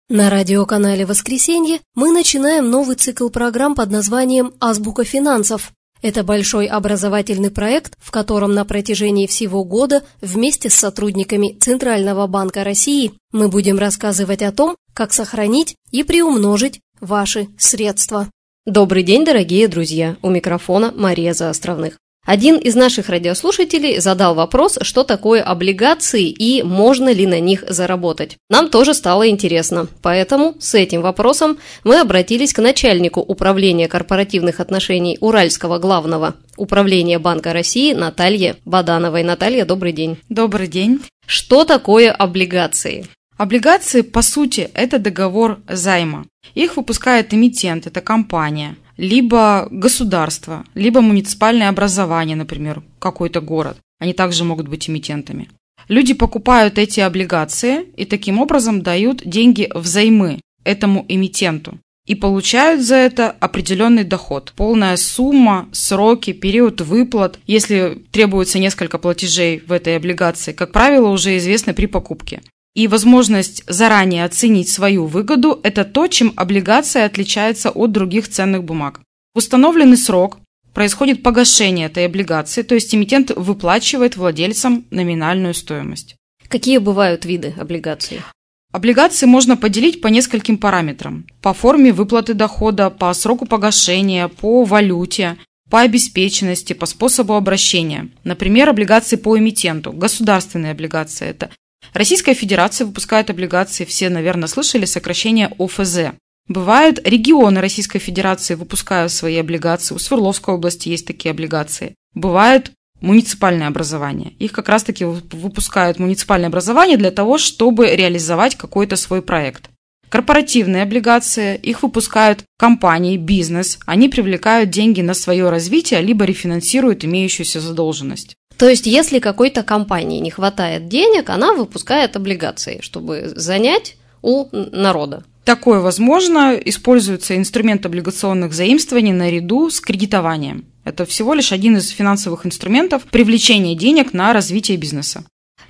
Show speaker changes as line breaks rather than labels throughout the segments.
На радиоканале «Воскресенье» мы начинаем новый цикл программ под названием «Азбука финансов». Это большой образовательный проект, в котором на протяжении всего года вместе с сотрудниками Центрального банка России мы будем рассказывать о том, как сохранить и приумножить ваши средства.
Добрый день, дорогие друзья! У микрофона Мария Заостровных. Один из наших радиослушателей задал вопрос, что такое облигации и можно ли на них заработать. Нам тоже стало интересно, поэтому с этим вопросом мы обратились к начальнику управления корпоративных отношений Уральского главного управления Банка России Наталье Бадановой. Наталья, добрый день.
Добрый день.
Что такое облигации?
Облигации, по сути, это договор займа. Их выпускает эмитент, это компания, либо государство, либо муниципальное образование, например, какой-то город. Они также могут быть эмитентами. Люди покупают эти облигации и таким образом дают деньги взаймы этому эмитенту и получают за это определенный доход. Полная сумма, сроки, период выплат, если требуется несколько платежей в этой облигации, как правило, уже известны при покупке. И возможность заранее оценить свою выгоду – это то, чем облигация отличается от других ценных бумаг. В установленный срок происходит погашение этой облигации, то есть эмитент выплачивает владельцам номинальную стоимость.
Какие бывают виды облигаций?
Облигации можно поделить по нескольким параметрам. По форме выплаты дохода, по сроку погашения, по валюте, по обеспеченности, по способу обращения. Например, облигации по эмитенту. Государственные облигации – это Российская Федерация выпускает облигации, все, наверное, слышали сокращение ОФЗ. Бывают регионы Российской Федерации выпускают свои облигации, у Свердловской области есть такие облигации. Бывает муниципальное образование. Их как раз-таки выпускают муниципальное образование для того, чтобы реализовать какой-то свой проект. Корпоративные облигации, их выпускают компании, бизнес, они привлекают деньги на свое развитие, либо рефинансируют имеющуюся задолженность.
То есть, если какой-то компании не хватает денег, она выпускает облигации, чтобы занять у народа.
Такое возможно, используется инструмент облигационных заимствований наряду с кредитованием. Это всего лишь один из финансовых инструментов привлечения денег на развитие бизнеса.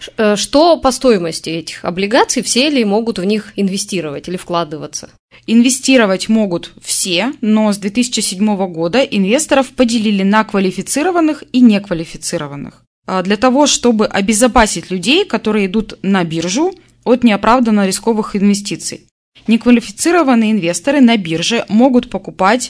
Что по стоимости этих облигаций, все ли могут в них инвестировать или вкладываться?
Инвестировать могут все, но с 2007 года инвесторов поделили на квалифицированных и неквалифицированных. Для того, чтобы обезопасить людей, которые идут на биржу, от неоправданно рисковых инвестиций. Неквалифицированные инвесторы на бирже могут покупать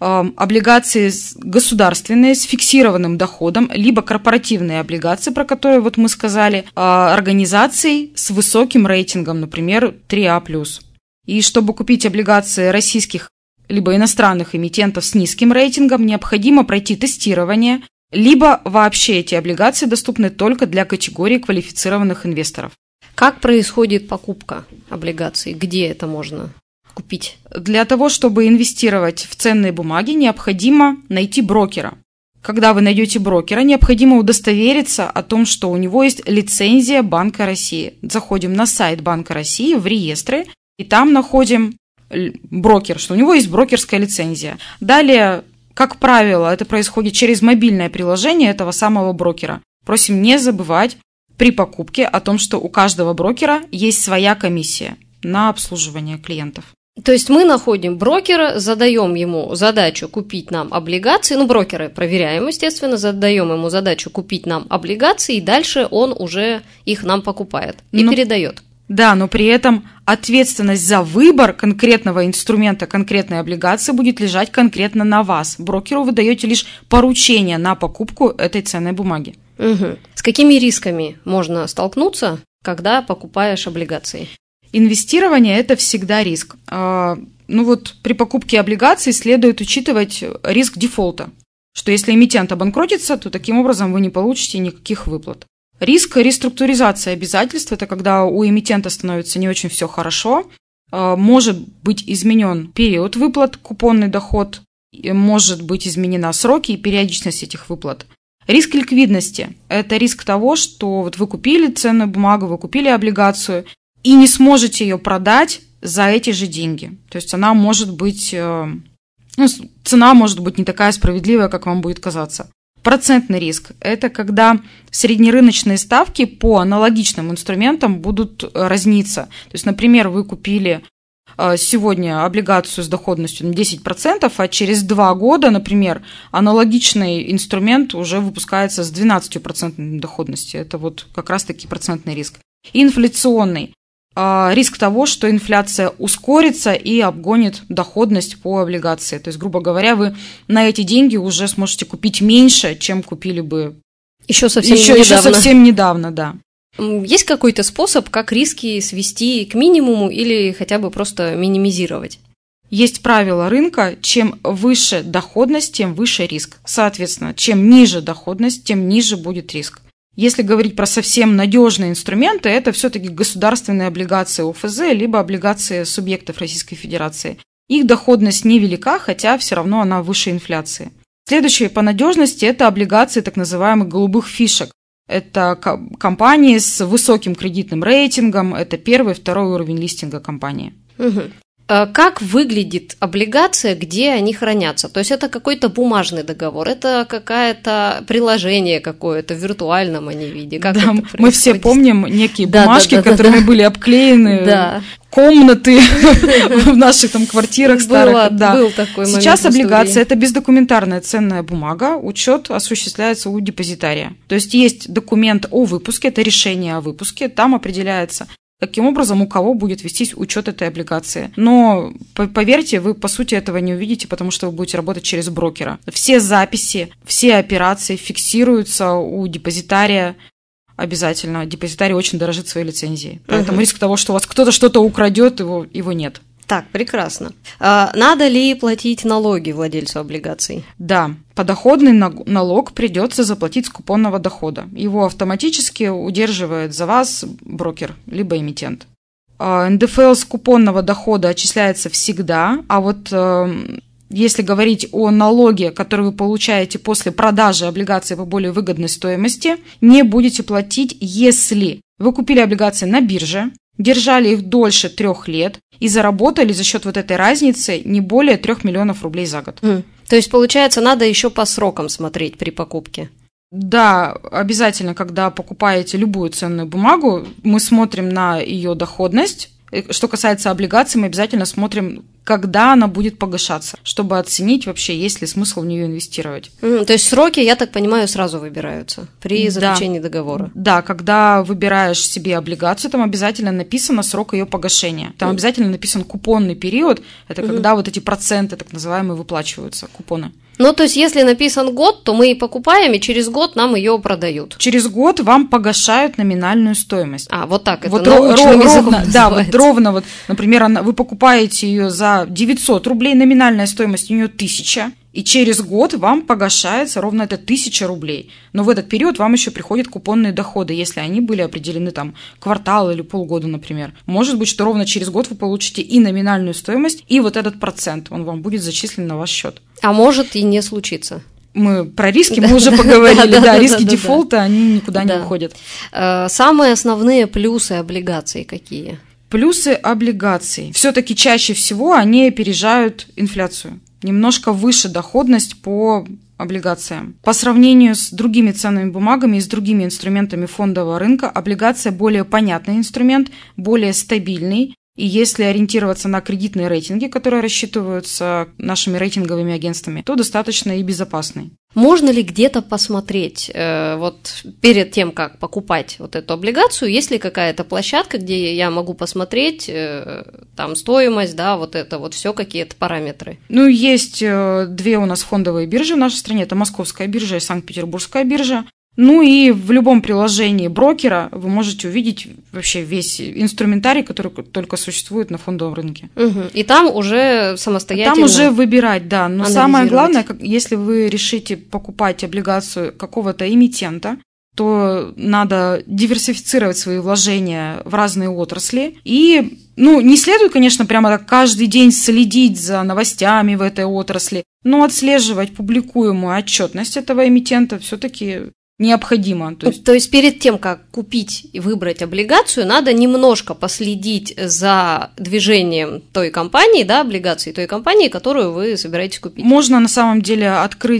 облигации государственные с фиксированным доходом, либо корпоративные облигации, про которые вот мы сказали, организаций с высоким рейтингом, например, 3А+. И чтобы купить облигации российских либо иностранных эмитентов с низким рейтингом, необходимо пройти тестирование, либо вообще эти облигации доступны только для категории квалифицированных инвесторов.
Как происходит покупка облигаций? Где это можно купить?
Для того, чтобы инвестировать в ценные бумаги, необходимо найти брокера. Когда вы найдете брокера, необходимо удостовериться о том, что у него есть лицензия Банка России. Заходим на сайт Банка России в реестры, и там находим брокер, что у него есть брокерская лицензия. Далее, как правило, это происходит через мобильное приложение этого самого брокера. Просим не забывать при покупке о том, что у каждого брокера есть своя комиссия на обслуживание клиентов.
То есть мы находим брокера, задаем ему задачу купить нам облигации, брокеры проверяем, естественно, задаем ему задачу купить нам облигации, и дальше он уже их нам покупает и передает.
Да, но при этом ответственность за выбор конкретного инструмента, конкретной облигации будет лежать конкретно на вас. Брокеру вы даете лишь поручение на покупку этой ценной бумаги.
Угу. С какими рисками можно столкнуться, когда покупаешь облигации?
Инвестирование – это всегда риск. При покупке облигаций следует учитывать риск дефолта, что если эмитент обанкротится, то таким образом вы не получите никаких выплат. Риск реструктуризации обязательств – это когда у эмитента становится не очень все хорошо, может быть изменен период выплат, купонный доход, может быть изменена сроки и периодичность этих выплат. Риск ликвидности – это риск того, что вы купили ценную бумагу, вы купили облигацию и не сможете ее продать за эти же деньги. То есть она может быть, цена может быть не такая справедливая, как вам будет казаться. Процентный риск – это когда среднерыночные ставки по аналогичным инструментам будут разниться. То есть, например, вы купили сегодня облигацию с доходностью на 10%, а через 2 года, например, аналогичный инструмент уже выпускается с 12% доходностью. Это вот как раз-таки процентный риск. Инфляционный. Риск того, что инфляция ускорится и обгонит доходность по облигации. То есть, грубо говоря, вы на эти деньги уже сможете купить меньше, чем купили бы
еще совсем
недавно, да.
Есть какой-то способ, как риски свести к минимуму или хотя бы просто минимизировать?
Есть правило рынка: чем выше доходность, тем выше риск. Соответственно, чем ниже доходность, тем ниже будет риск. Если говорить про совсем надежные инструменты, это все-таки государственные облигации ОФЗ, либо облигации субъектов Российской Федерации. Их доходность невелика, хотя все равно она выше инфляции. Следующее по надежности – это облигации так называемых голубых фишек. Это компании с высоким кредитным рейтингом, это первый и второй уровень листинга компании.
Угу. Как выглядит облигация, где они хранятся? То есть это какой-то бумажный договор, это какое-то приложение какое-то в виртуальном виде? Как
да, мы все помним некие бумажки, которыми были обклеены комнаты в наших там квартирах старых.
Был такой момент.
Сейчас облигация – это бездокументарная ценная бумага, учет осуществляется у депозитария. То есть документ о выпуске, это решение о выпуске, там определяется, каким образом у кого будет вестись учет этой облигации. Но, поверьте, вы по сути этого не увидите, потому что вы будете работать через брокера. Все записи, все операции фиксируются у депозитария обязательно. Депозитарий очень дорожит своей лицензией. Поэтому риск того, что у вас кто-то что-то украдет, его нет.
Так, прекрасно. Надо ли платить налоги владельцу облигаций?
Да, подоходный налог придется заплатить с купонного дохода. Его автоматически удерживает за вас брокер, либо эмитент. НДФЛ с купонного дохода отчисляется всегда, а вот если говорить о налоге, который вы получаете после продажи облигаций по более выгодной стоимости, не будете платить, если вы купили облигации на бирже, держали их дольше 3 лет и заработали за счет вот этой разницы не более 3 миллионов рублей за год.
То есть, получается, надо еще по срокам смотреть при покупке?
Да, обязательно, когда покупаете любую ценную бумагу, мы смотрим на ее доходность. Что касается облигаций, мы обязательно смотрим, когда она будет погашаться, чтобы оценить вообще, есть ли смысл в нее инвестировать.
То есть сроки, я так понимаю, сразу выбираются при заключении договора?
Да, когда выбираешь себе облигацию, там обязательно написано срок ее погашения. Там обязательно написан купонный период, это когда вот эти проценты, так называемые, выплачиваются, купоны.
Ну, то есть, если написан год, то мы и покупаем, и через год нам ее продают.
Через год вам погашают номинальную стоимость.
Вот так, это
вот
научным языком
называется. Да, вот ровно, например, вы покупаете ее за 900 рублей, номинальная стоимость у нее 1000, и через год вам погашается ровно это 1000 рублей. Но в этот период вам еще приходят купонные доходы, если они были определены там квартал или полгода, например. Может быть, что ровно через год вы получите и номинальную стоимость, и вот этот процент, он вам будет зачислен на ваш счет.
А может и не случиться.
Мы про риски мы уже поговорили, да, риски дефолта, они никуда не уходят.
Самые основные плюсы облигаций какие?
Плюсы облигаций. Все-таки чаще всего они опережают инфляцию. Немножко выше доходность по облигациям. По сравнению с другими ценными бумагами и с другими инструментами фондового рынка, облигация более понятный инструмент, более стабильный. И если ориентироваться на кредитные рейтинги, которые рассчитываются нашими рейтинговыми агентствами, то достаточно и безопасный.
Можно ли где-то посмотреть, вот перед тем, как покупать вот эту облигацию, есть ли какая-то площадка, где я могу посмотреть там стоимость, да, вот это вот все какие-то параметры?
Ну, есть 2 у нас фондовые биржи в нашей стране, это Московская биржа и Санкт-Петербургская биржа. Ну и в любом приложении брокера вы можете увидеть вообще весь инструментарий, который только существует на фондовом рынке.
И там уже самостоятельно
там уже выбирать, да. Но самое главное, если вы решите покупать облигацию какого-то эмитента, то надо диверсифицировать свои вложения в разные отрасли. И, не следует, конечно, прямо так каждый день следить за новостями в этой отрасли, но отслеживать публикуемую отчетность этого эмитента все-таки необходимо.
То есть перед тем, как купить и выбрать облигацию, надо немножко последить за движением той компании, да, облигаций той компании, которую вы собираетесь купить.
Можно на самом деле открыть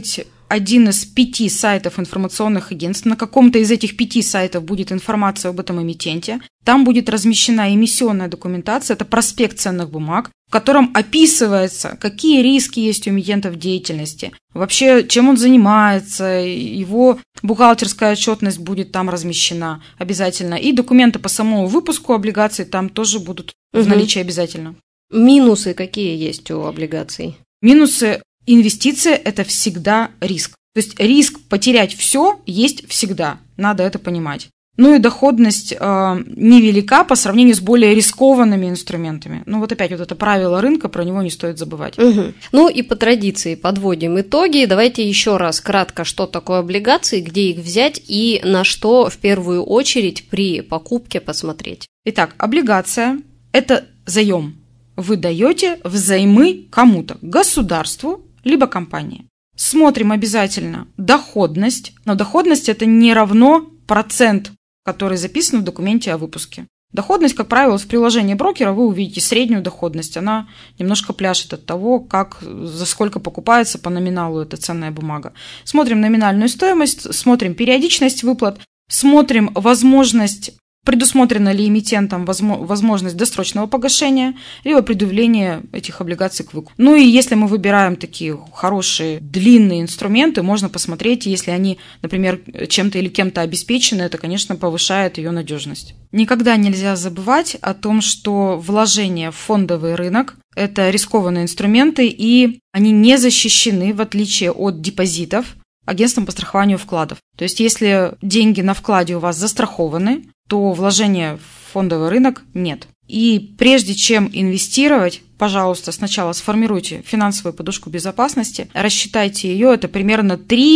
один из 5 сайтов информационных агентств. На каком-то из этих 5 сайтов будет информация об этом эмитенте. Там будет размещена эмиссионная документация, это проспект ценных бумаг, в котором описывается, какие риски есть у эмитента в деятельности, вообще чем он занимается, его бухгалтерская отчетность будет там размещена обязательно, и документы по самому выпуску облигаций там тоже будут в наличии обязательно.
Минусы какие есть у облигаций?
Минусы инвестиции – это всегда риск. То есть риск потерять все есть всегда, надо это понимать. Ну и доходность невелика по сравнению с более рискованными инструментами. Ну вот опять вот это правило рынка, про него не стоит забывать.
Ну и по традиции подводим итоги. Давайте еще раз кратко, что такое облигации, где их взять и на что в первую очередь при покупке посмотреть.
Итак, облигация – это заем. Вы даете взаймы кому-то, государству, либо компании. Смотрим обязательно доходность, но доходность – это не равно процент, который записан в документе о выпуске. Доходность, как правило, в приложении брокера вы увидите среднюю доходность. Она немножко пляшет от того, за сколько покупается по номиналу эта ценная бумага. Смотрим номинальную стоимость, смотрим периодичность выплат, смотрим возможность, предусмотрена ли эмитентом возможность досрочного погашения, либо предъявления этих облигаций к выкупу. Ну и если мы выбираем такие хорошие длинные инструменты, можно посмотреть, если они, например, чем-то или кем-то обеспечены, это, конечно, повышает ее надежность. Никогда нельзя забывать о том, что вложения в фондовый рынок – это рискованные инструменты, и они не защищены, в отличие от депозитов, агентством по страхованию вкладов. То есть если деньги на вкладе у вас застрахованы, то вложения в фондовый рынок нет. И прежде чем инвестировать, пожалуйста, сначала сформируйте финансовую подушку безопасности, рассчитайте ее, это примерно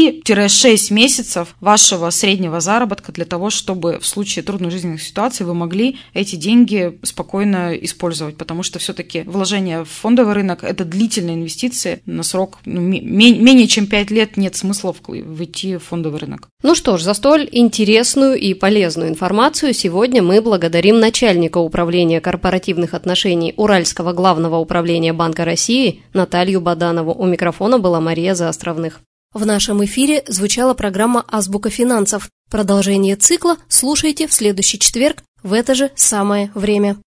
3-6 месяцев вашего среднего заработка для того, чтобы в случае трудных жизненных ситуаций вы могли эти деньги спокойно использовать, потому что все-таки вложение в фондовый рынок – это длительные инвестиции на срок менее чем 5 лет, нет смысла войти в фондовый рынок.
Ну что ж, за столь интересную и полезную информацию сегодня мы благодарим начальника управления корпоративных отношений Уральского главного управления Банка России Наталью Баданову. У микрофона была Мария Заостровных.
В нашем эфире звучала программа «Азбука финансов». Продолжение цикла слушайте в следующий четверг в это же самое время.